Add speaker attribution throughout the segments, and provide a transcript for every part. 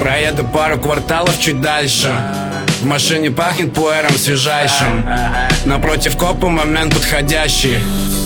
Speaker 1: Проеду пару кварталов чуть дальше. В машине пахнет пуэром свежайшим. Напротив копа момент подходящий.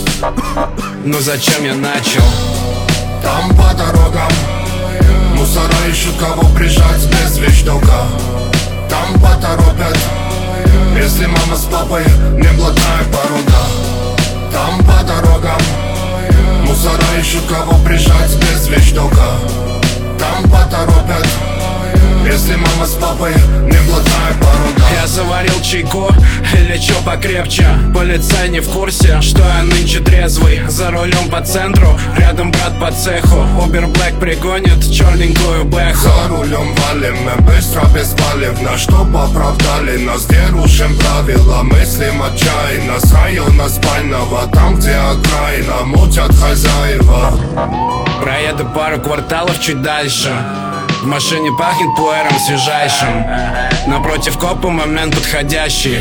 Speaker 1: Ну зачем я начал?
Speaker 2: Там по дорогам мусора ищут кого прижать без вещдока. Там поторопят, если мама с папой не блатная порода. Там по дорогам мусора ищут кого прижать без вещдока. Там поторопят, если мама с папой не блатная порода.
Speaker 1: Я заварил чайку или чё покрепче. Полицай не в курсе, что я нынче трезвый. За рулем по центру, рядом брат по цеху. Uber Black пригонит черненькую бэху.
Speaker 2: За рулем валим мы быстро, беспалевно, чтоб оправдали нас, где рушим правила. Мыслим отчаянно с района спального, там где окраина, мутят хозяева.
Speaker 1: Проеду пару кварталов чуть дальше. В машине пахнет пуэром свежайшим. Напротив копа момент подходящий.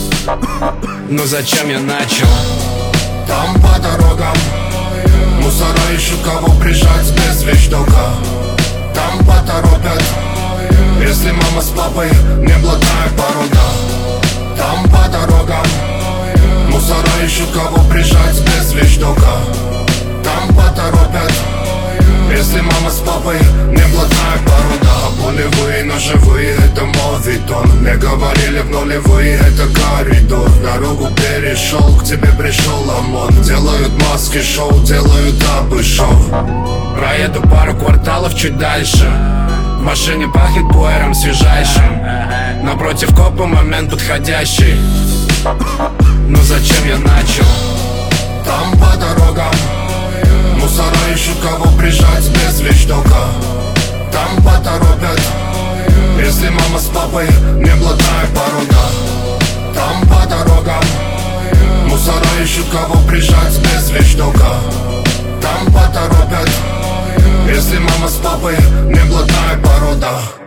Speaker 1: Ну зачем я начал?
Speaker 2: Там по дорогам мусора ищут кого прижать без вещдока. Там поторопят, если мама с папой не блатная порода. Там по дорогам мусора ищут кого прижать без вещдока. Там поторопят, если мама с папой не блатная порода. Болевые, но живые, это мовитон. Мне говорили в нулевые, это коридор. Дорогу перешел, к тебе пришел ОМОН. Делают маски шоу, делают дабы шоу.
Speaker 1: Проеду пару кварталов чуть дальше. В машине пахнет пуэром свежайшим. Напротив копа момент подходящий. Ну зачем я начал?
Speaker 2: Там по дорогам мусора ищут кого прижать без вещдока. Там поторопят, если мама с папой не блатная порода. Там по дорогам мусора ищут кого прижать без вещдока. Там поторопят, если мама с папой не блатная порода.